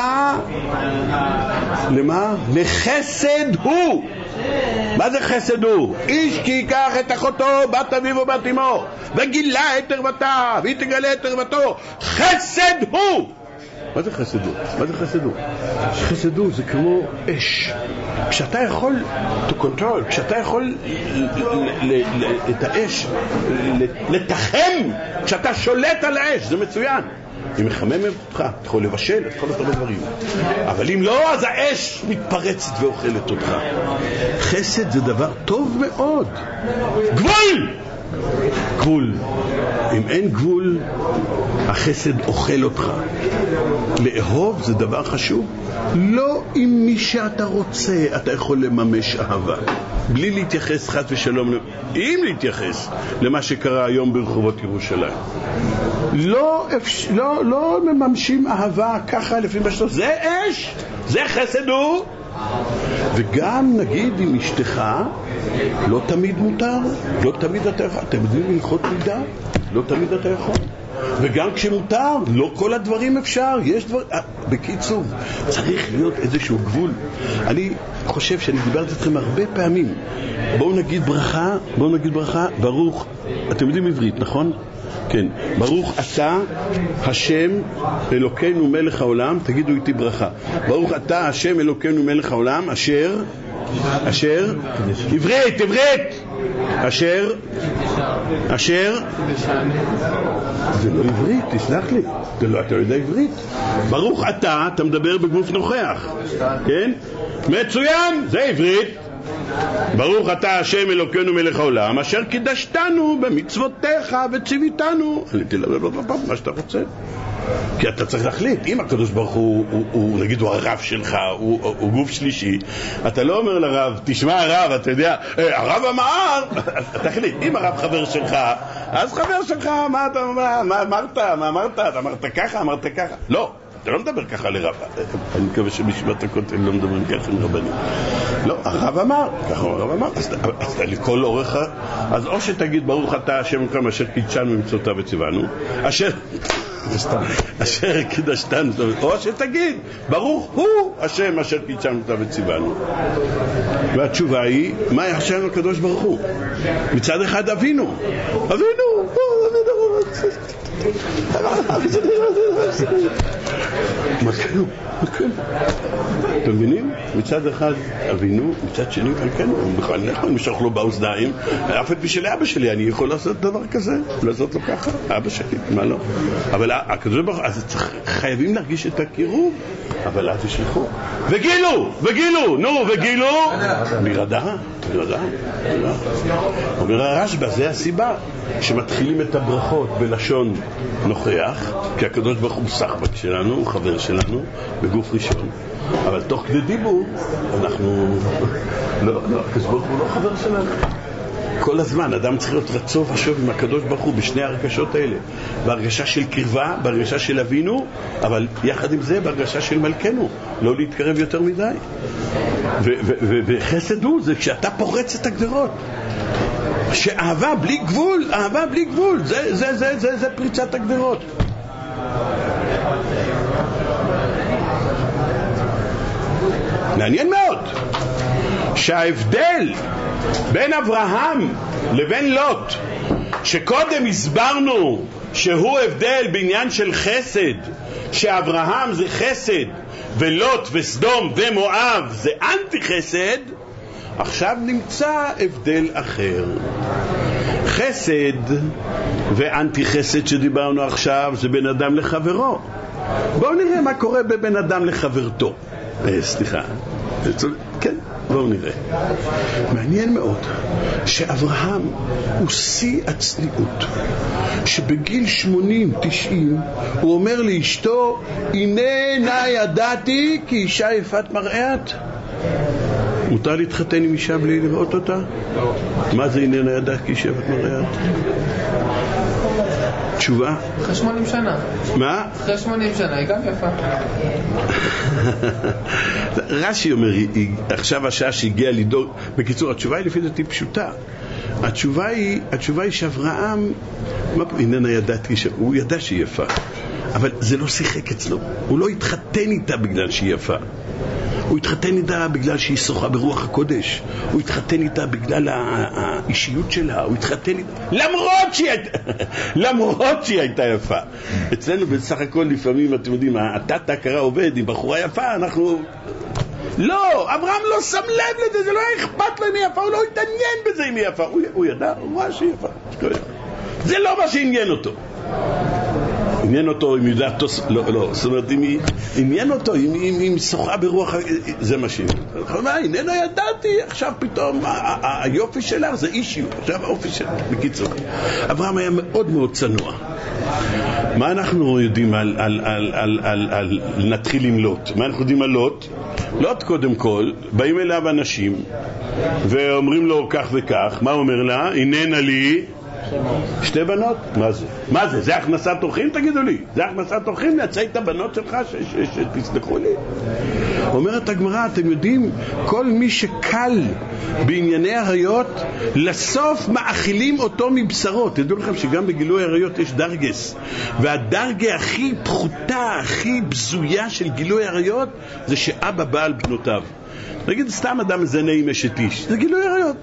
למה? לחסד הוא. מה זה חסד הוא? איש כי ייקח את אחותו, בת אביו ובת אמו, וגילה את ערוותה, והיא תגלה את ערוותו. חסד הוא. מה זה חסד הוא? מה זה חסד הוא? חסד הוא זה כמו אש. כשאתה יכול to control, כשאתה יכול את האש לתחם, כשאתה שולט על האש, זה מצוין. היא מחממת אותך, אתה יכול לבשל את כל אותם הדברים. אבל אם לא, אז האש מתפרצת ואוכלת אותך. חסד זה דבר טוב מאוד. גבול! גבול. אם אין גבול, החסד אוכל אותך. לאהוב זה דבר חשוב. לא עם מי שאתה רוצה אתה יכול לממש אהבה, בלי להתייחס חס ושלום, אם להתייחס למה שקרה היום ברחובות ירושלים. לא, לא, לא מממשים אהבה ככה לפי מה שאתה, זה אש, זה חסד הוא. וגם נגיד עם אשתך לא תמיד מותר, לא תמיד אתה יכול, אתם יודעים הלכות מידה, לא תמיד אתה יכול. וגם כשמותר, לא כל הדברים אפשר, יש דבר, בקיצור, צריך להיות איזשהו גבול. אני חושב שאני דיברתי אתכם הרבה פעמים. בואו נגיד ברכה, בואו נגיד ברכה, ברוך, אתם יודעים עברית, נכון? כן, ברוך אתה השם אלוקינו מלך העולם, תגידו איתי ברכה. ברוך אתה השם אלוקינו מלך העולם, אשר, אשר, עברית, עברית, אשר, אשר, זה לא עברית, תסלח לי, זה לא, אתה יודע עברית. ברוך אתה, אתה מדבר בגוף נוכח, כן? מצוין, זה עברית. ברוך אתה השם אלוקינו מלך העולם, אשר קידשתנו במצוותיך וציוויתנו. עליתי לבבבבב, מה שאתה רוצה. כי אתה צריך להחליט, אם הקדוש ברוך הוא, הוא, הוא נגיד, הוא הרב שלך, הוא, הוא, הוא גוף שלישי, אתה לא אומר לרב, תשמע הרב, אתה יודע, הרב אמר, תחליט, אם הרב חבר שלך, אז חבר שלך, מה אתה מה, מה אמרת, מה אמרת, אתה אמרת ככה, אמרת ככה, לא. אתה לא מדבר ככה לרב, אני מקווה שמשפט הכותל לא מדברים ככה עם רבנים. לא, הרב אמר, ככה הרב אמר, אז אתה לכל אורך, אז או שתגיד ברוך אתה השם אלוקינו אשר קידשנו במצוותיו וציוונו, אשר אשר קידשתנו, או שתגיד ברוך הוא השם אשר קידשנו במצוותיו וציוונו. והתשובה היא, מה השם הקדוש ברוך הוא? מצד אחד אבינו, אבינו, אבינו, מקנו, מקנו. אתם מבינים? מצד אחד אבינו, מצד שני מקנו. בכלל נכון, משוך לו באוזניים, אף את בשביל אבא שלי, אני יכול לעשות דבר כזה? לעשות לו ככה? אבא שלי, מה לא? אבל הקדוש ברוך הוא, אז חייבים להרגיש את הקירוב, אבל אז ישלחו. וגילו, וגילו, נו, וגילו. מרדה, מרדה. אומר הרשב"א, זה הסיבה שמתחילים את הברכות בלשון נוכח, כי הקדוש ברוך הוא סחבק שלנו, הוא חבר שלנו, בגוף ראשון. אבל תוך כדי דיבור, אנחנו... לא, לא, הקדוש ברוך הוא לא חבר שלנו. כל הזמן, אדם צריך להיות רצון ושוב עם הקדוש ברוך הוא בשני הרגשות האלה. בהרגשה של קרבה, בהרגשה של אבינו, אבל יחד עם זה, בהרגשה של מלכנו. לא להתקרב יותר מדי. וחסד הוא, זה כשאתה פורץ את הגדרות. שאהבה בלי גבול, אהבה בלי גבול, זה, זה, זה, זה, זה פריצת הגדרות. מעניין מאוד שההבדל בין אברהם לבין לוט, שקודם הסברנו שהוא הבדל בעניין של חסד, שאברהם זה חסד ולוט וסדום ומואב זה אנטי חסד, עכשיו נמצא הבדל אחר. חסד ואנטי חסד שדיברנו עכשיו זה בין אדם לחברו. בואו נראה מה קורה בבין אדם לחברתו. אה, סליחה. כן, בואו נראה. מעניין מאוד שאברהם הוא שיא הצניעות, שבגיל שמונים תשעים הוא אומר לאשתו, הנה נא ידעתי כי אישה יפת מראה את. מותר להתחתן עם אישה בלי לראות אותה? מה זה הנה נא ידעתי כי אישה יפת מראה את? תשובה? אחרי שמונים שנה. מה? אחרי שמונים שנה, היא גם יפה. רש"י אומר, עכשיו השעה שהגיעה לדאוג. בקיצור, התשובה היא לפי דעתי פשוטה. התשובה היא, התשובה היא שאברהם, מה פה, איננה ידעתי, הוא ידע שהיא יפה, אבל זה לא שיחק אצלו. הוא לא התחתן איתה בגלל שהיא יפה. הוא התחתן איתה בגלל שהיא שוחה ברוח הקודש. הוא התחתן איתה בגלל האישיות שלה. הוא התחתן איתה למרות שהיא הייתה, למרות שהיא הייתה יפה. אצלנו בסך הכל לפעמים, אתם יודעים, התת הכרה עובד עם בחורה יפה, אנחנו... לא, אברהם לא שם לב לזה, זה לא היה אכפת לו אם היא יפה, הוא לא התעניין בזה אם היא יפה. הוא, הוא ידע, הוא ראה שהיא יפה. זה לא מה שעניין אותו. עניין אותו אם ידע, לא, לא, זאת אומרת, אם עניין אותו, אם היא שוחה ברוח, זה מה שעניין. איננה ידעתי, עכשיו פתאום היופי שלך זה אישיות, עכשיו האופי שלך, בקיצור. אברהם היה מאוד מאוד צנוע. מה אנחנו יודעים על, על, על, על, על, על, נתחיל עם לוט. מה אנחנו יודעים על לוט? לוט קודם כל, באים אליו אנשים, ואומרים לו כך וכך, מה אומר לה? איננה לי שתי בנות? מה זה? מה זה? זה הכנסת אורחים? תגידו לי. זה הכנסת אורחים? להצא את הבנות שלך שתסלחו לי? אומרת הגמרא, אתם יודעים, כל מי שקל בענייני עריות, לסוף מאכילים אותו מבשרות. תדעו לכם שגם בגילוי עריות יש דרגס, והדרגה הכי פחותה, הכי בזויה של גילוי עריות, זה שאבא בא על בנותיו. נגיד סתם אדם מזנה עם אשת איש, זה גילוי עריות.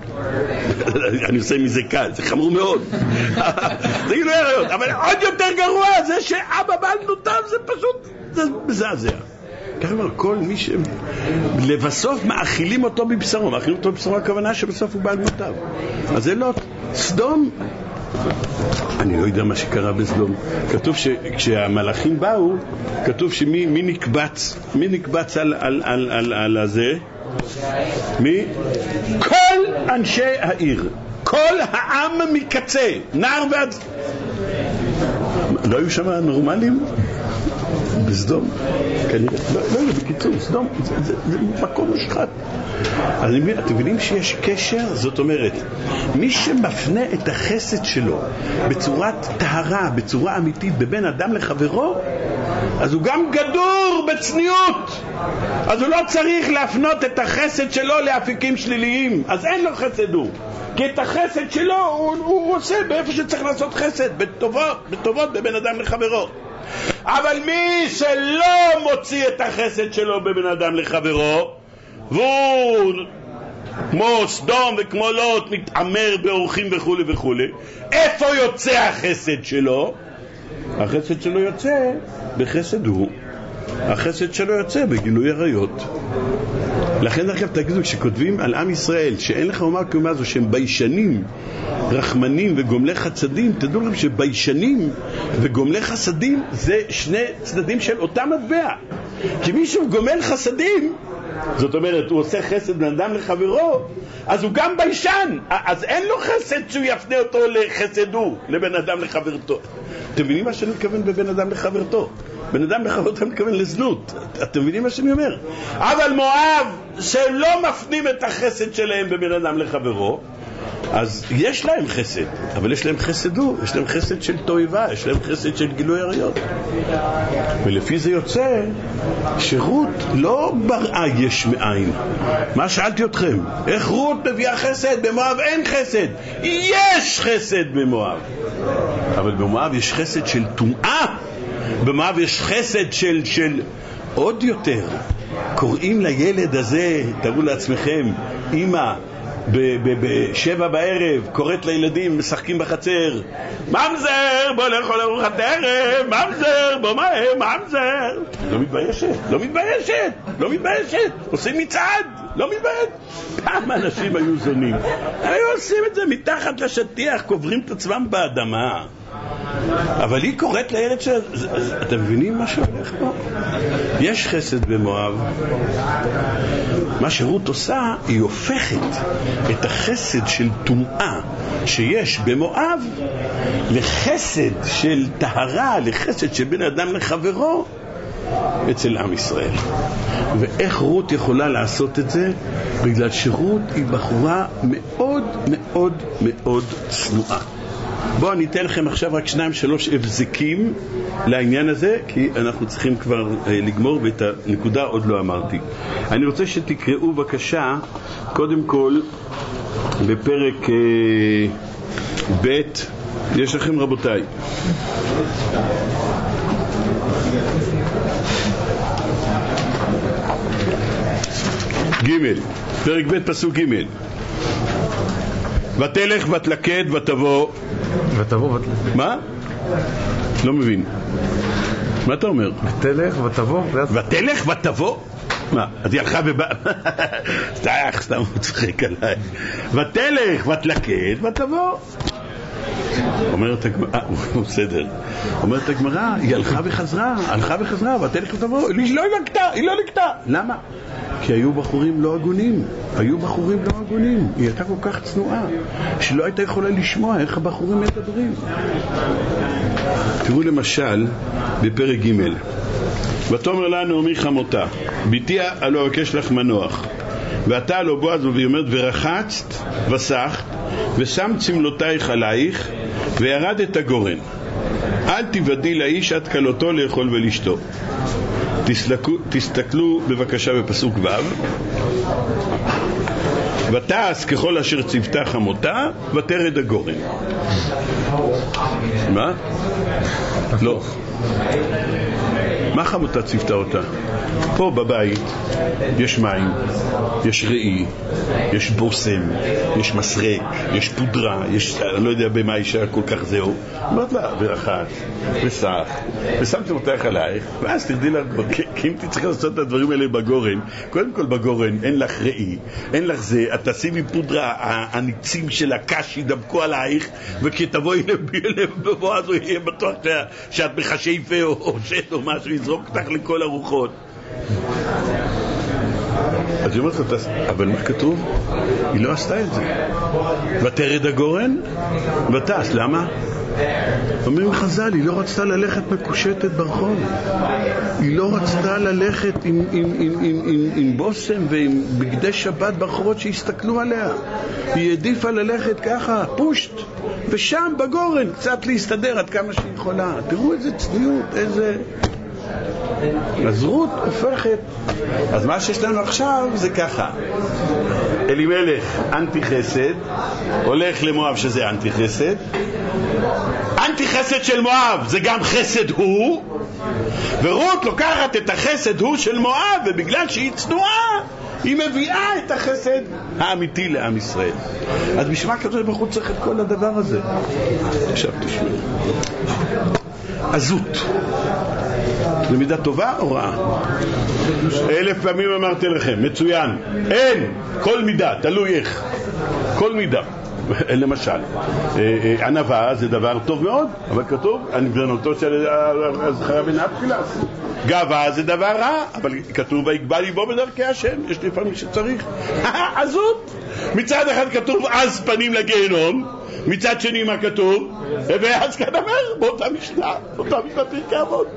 אני עושה מזה קל, זה חמור מאוד. זה גילוי עריות, אבל עוד יותר גרוע זה שאבא בעל בנותיו, זה פשוט, זה מזעזע. כך אומר, כל מי ש... לבסוף מאכילים אותו בבשרו. מאכילים אותו בבשרו, הכוונה שבסוף הוא בעל בנותיו. אז זה לא סדום. אני לא יודע מה שקרה בסדום. כתוב שכשהמלאכים באו, כתוב שמי מי נקבץ, מי נקבץ על, על, על, על, על הזה? מי? כל אנשי העיר, כל העם מקצה, נער ועד... לא היו שם נורמלים? בסדום? כנראה, לא, לא, לא, בקיצור, סדום, זה, זה, זה מקום משחת. אז אתם מבינים שיש קשר? זאת אומרת, מי שמפנה את החסד שלו בצורת טהרה, בצורה אמיתית, בבין אדם לחברו, אז הוא גם גדור בצניעות. אז הוא לא צריך להפנות את החסד שלו לאפיקים שליליים, אז אין לו חסד הוא. כי את החסד שלו הוא, הוא עושה באיפה שצריך לעשות חסד, בטובות, בטובות בבין אדם לחברו. אבל מי שלא מוציא את החסד שלו בבין אדם לחברו, והוא כמו סדום וכמו לוט מתעמר באורחים וכו' וכו', איפה יוצא החסד שלו? החסד שלו יוצא בחסד הוא, החסד שלו יוצא בגילוי עריות. לכן דרך כלל תגידו, כשכותבים על עם ישראל שאין לך אומר כאומה זו שהם ביישנים, רחמנים וגומלי חסדים, תדעו לכם שביישנים וגומלי חסדים זה שני צדדים של אותה מטבע. כי מישהו גומל חסדים, זאת אומרת הוא עושה חסד בין אדם לחברו, אז הוא גם ביישן, אז אין לו חסד שהוא יפנה אותו לחסדו, לבן אדם לחברתו. אתם מבינים מה שאני מתכוון בבן אדם לחברתו? בן אדם לחברתו מתכוון לזנות. אתם מבינים מה שאני אומר? אבל מואב שלא מפנים את החסד שלהם בבן אדם לחברו, אז יש להם חסד, אבל יש להם חסד הוא, יש להם חסד של תועבה, יש להם חסד של גילוי עריות. ולפי זה יוצא שרות לא בראה יש מאין. מה שאלתי אתכם? איך רות מביאה חסד? במואב אין חסד. יש חסד במואב, אבל במואב יש חסד של טומאה. במואב יש חסד של, של עוד יותר. קוראים לילד הזה, תראו לעצמכם, אמא בשבע בערב קוראת לילדים משחקים בחצר, ממזר בוא לאכול ארוחת ערב, ממזר בוא מהר, ממזר. לא מתביישת, לא מתביישת, לא מתביישת, עושים מצעד, לא מתביישת. פעם אנשים היו זונים, היו עושים את זה מתחת לשטיח, קוברים את עצמם באדמה. אבל היא קוראת לילד ש... אתם מבינים מה שהולך פה? יש חסד במואב. מה שרות עושה, היא הופכת את החסד של טומאה שיש במואב לחסד של טהרה, לחסד של בין אדם לחברו אצל עם ישראל. ואיך רות יכולה לעשות את זה? בגלל שרות היא בחורה מאוד מאוד מאוד צנועה. בואו אני אתן לכם עכשיו רק שניים שלוש הבזקים לעניין הזה, כי אנחנו צריכים כבר אה, לגמור, ואת הנקודה עוד לא אמרתי. אני רוצה שתקראו בבקשה קודם כל בפרק אה, ב', יש לכם רבותיי ג', פרק ב' פסוק ג', ותלך ותלכד ותבוא ותבוא ותלכד. מה? לא מבין. מה אתה אומר? ותלך ותבוא ותלך ותבוא? מה? אז היא הלכה ובא... סתייך, סתם הוא צחק עליי. ותלך ותלכד ותבוא. אומרת הגמרא, הוא בסדר. אומרת הגמרא, היא הלכה וחזרה, הלכה וחזרה, ותלך ותבוא. היא לא לקטה, היא לא לקטה. למה? כי היו בחורים לא הגונים, היו בחורים לא הגונים. היא הייתה כל כך צנועה שלא הייתה יכולה לשמוע איך הבחורים מדברים. תראו למשל בפרק ג', ותאמר לה נעמי חמותה, ביתי הלא אבקש לך מנוח, ואתה הלא בועז, והיא אומרת, ורחצת וסחת ושם צמלותייך עלייך וירדת הגורן, אל תיבדי לאיש עד כלותו לאכול ולשתות. תסתכלו, תסתכלו בבקשה בפסוק ו', ותעש ככל אשר צוותה חמותה ותרד הגורן. מה? לא. מה חמותה צוותה אותה? פה בבית יש מים, יש ראי, יש בוסם, יש מסרק, יש פודרה, יש, אני לא יודע במה אישה כל כך זהו. אמרת לה, ורחץ, וסח, ושמתם אותך עלייך, ואז תרדי לה, כי אם תצטרך לעשות את הדברים האלה בגורן, קודם כל בגורן אין לך ראי, אין לך זה, את תשימי פודרה, הניצים של הקש ידבקו עלייך, וכתבואי לבוא, אז הוא יהיה בטוח שאת מחשייפה או שט או משהו, יזרוק אותך לכל הרוחות. אז היא אומרת, אבל מה כתוב? היא לא עשתה את זה. ותרד הגורן וטס. למה? אומרים חז"ל, היא לא רצתה ללכת מקושטת ברחוב, היא לא רצתה ללכת עם, עם, עם, עם, עם, עם בוסם ועם בגדי שבת ברחובות שהסתכלו עליה. היא העדיפה ללכת ככה פושט, ושם בגורן קצת להסתדר עד כמה שהיא יכולה. תראו איזה צניעות, איזה הזרות הופכת. אז מה שיש לנו עכשיו זה ככה, אלימלך אנטי חסד הולך למואב, שזה אנטי חסד. אנטי חסד של מואב זה גם חסד הוא, ורות לוקחת את החסד הוא של מואב, ובגלל שהיא צנועה היא מביאה את החסד האמיתי לעם ישראל. אז בשביל מה כתוב בחוץ צריך את כל הדבר הזה? עכשיו תשמעו, עזות זה מידה טובה או רעה? אלף פעמים אמרתי לכם, מצוין, אין, כל מידה, תלוי איך, כל מידה. למשל, ענווה זה דבר טוב מאוד, אבל כתוב, הנגרנותו של הזכרה ונפילס. גאווה זה דבר רע, אבל כתוב, ויגבה ליבו בדרכי השם, יש לפעמים שצריך. עזות, מצד אחד כתוב, אז פנים לגיהנום, מצד שני מה כתוב? ואז כאן אומר, באותה משנה, באותה משנה פרקי אבות.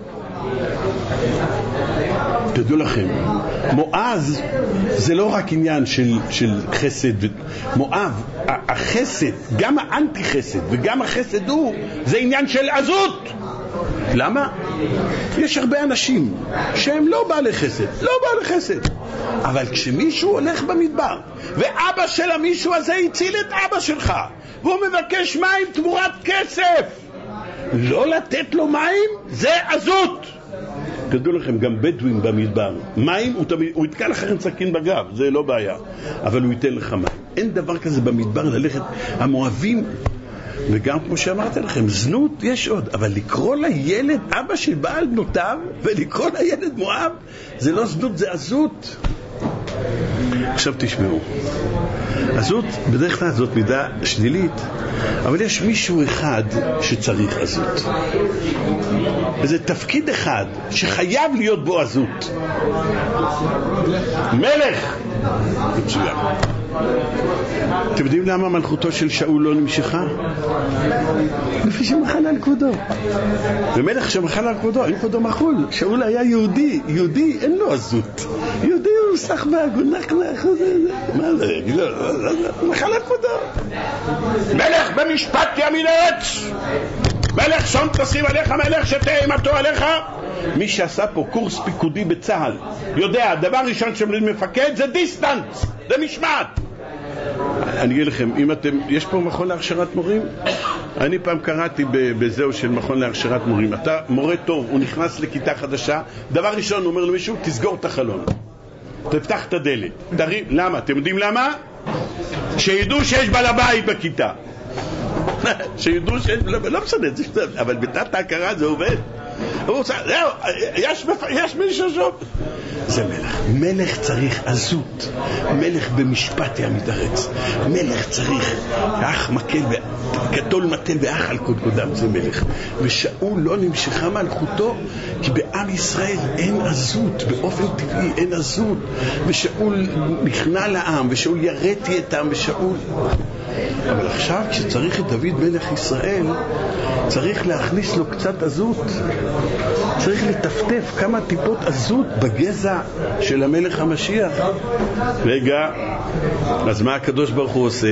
תדעו לכם, מואז זה לא רק עניין של, של חסד. מואב, החסד, גם האנטי חסד וגם החסד הוא, זה עניין של עזות. למה? יש הרבה אנשים שהם לא בעלי חסד, לא בעלי חסד, אבל כשמישהו הולך במדבר ואבא של המישהו הזה הציל את אבא שלך והוא מבקש מים תמורת כסף, לא לתת לו מים זה עזות. תדעו לכם, גם בדואים במדבר, מים, הוא, תמיד, הוא יתקע לך סכין בגב, זה לא בעיה, אבל הוא ייתן לך מים. אין דבר כזה במדבר ללכת, המואבים, וגם כמו שאמרתי לכם, זנות יש עוד, אבל לקרוא לילד אבא של בעל בנותיו, ולקרוא לילד מואב, זה לא זנות, זה עזות. עכשיו תשמעו, עזות, בדרך כלל זאת מידה שלילית, אבל יש מישהו אחד שצריך עזות, וזה תפקיד אחד שחייב להיות בו עזות, מלך. מצוין. אתם יודעים למה מלכותו של שאול לא נמשכה? לפי שמחל על כבודו. זה מלך שמחל על כבודו, אין כבודו מחול. שאול היה יהודי, יהודי אין לו עזות. יהודי הוא סך בהגונח לאחוז. מה זה? מחל על כבודו. מלך במשפט ימין ארץ. מלך שון תשים עליך, מלך שתהיה אימתו עליך. מי שעשה פה קורס פיקודי בצהל יודע, דבר ראשון שמליד מפקד זה דיסטנס, זה משמעת. אני אגיד לכם, אם אתם, יש פה מכון להכשרת מורים? אני פעם קראתי בזהו של מכון להכשרת מורים. אתה מורה טוב, הוא נכנס לכיתה חדשה, דבר ראשון הוא אומר למישהו, תסגור את החלון, תפתח את הדלת, תרים. למה? אתם יודעים למה? שידעו שיש בעל הבית בכיתה. שידעו שיש בעל הבית, לא משנה, אבל בתת ההכרה זה עובד. יש, יש מישהו שוב. זה מלך. מלך צריך עזות. מלך במשפט יעמיד ארץ. מלך צריך אח מקל גדול מטל ואח על קודקודם. זה מלך. ושאול לא נמשכה מלכותו כי בעם ישראל אין עזות. באופן טבעי אין עזות. ושאול נכנע לעם, ושאול ירתי את העם, ושאול. אבל עכשיו כשצריך את דוד מלך ישראל, צריך להכניס לו קצת עזות. צריך לטפטף כמה טיפות עזות בגזע של המלך המשיח. רגע, אז מה הקדוש ברוך הוא עושה?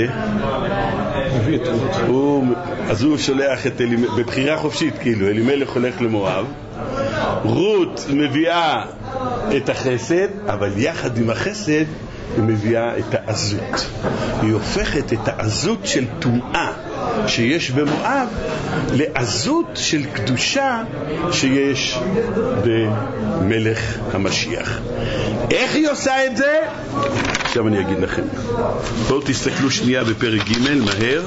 הוא, אז הוא שולח את אלימלך, בבחירה חופשית כאילו, אלימלך הולך למואב, רות מביאה את החסד, אבל יחד עם החסד היא מביאה את העזות. היא הופכת את העזות של טומאה שיש במואב לעזות של קדושה שיש במלך המשיח. איך היא עושה את זה? עכשיו אני אגיד לכם. בואו תסתכלו שנייה בפרק ג' מהר.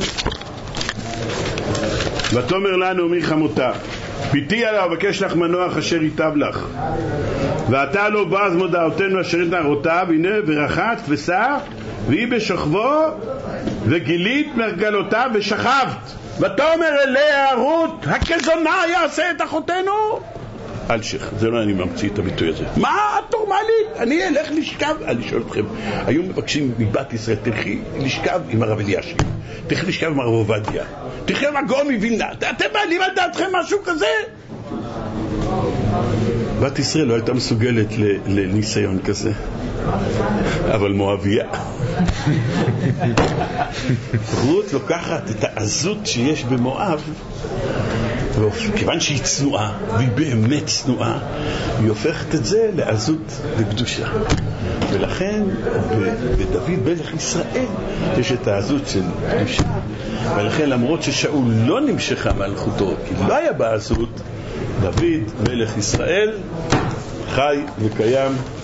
ותאמר לנו מי חמותה, ביתי עליו ובקש לך מנוח אשר ייטב לך, ואתה לא בז מודעותינו אשר נערותיו, הנה ורחצת ושא והיא בשוכבו וגילית מרגלותיו ושכבת, ותאמר אליה רות הכזונה יעשה את אחותינו. אלשיך, זה לא אני ממציא את הביטוי הזה. מה את נורמלית? אני אלך לשכב. אני שואל אתכם, היו מבקשים מבת ישראל, תלכי לשכב עם הרב אלישיב, תלכי לשכב עם הרב עובדיה, תלכי עם הגאון מווילנה. אתם מעלים על דעתכם משהו כזה? בת ישראל לא הייתה מסוגלת לניסיון כזה, אבל מואביה רות לוקחת את העזות שיש במואב, וכיוון שהיא צנועה, והיא באמת צנועה, היא הופכת את זה לעזות לקדושה. ולכן בדוד מלך ישראל יש את העזות של קדושה, ולכן למרות ששאול לא נמשכה מלכותו כי לא היה בעזות, דוד מלך ישראל חי וקיים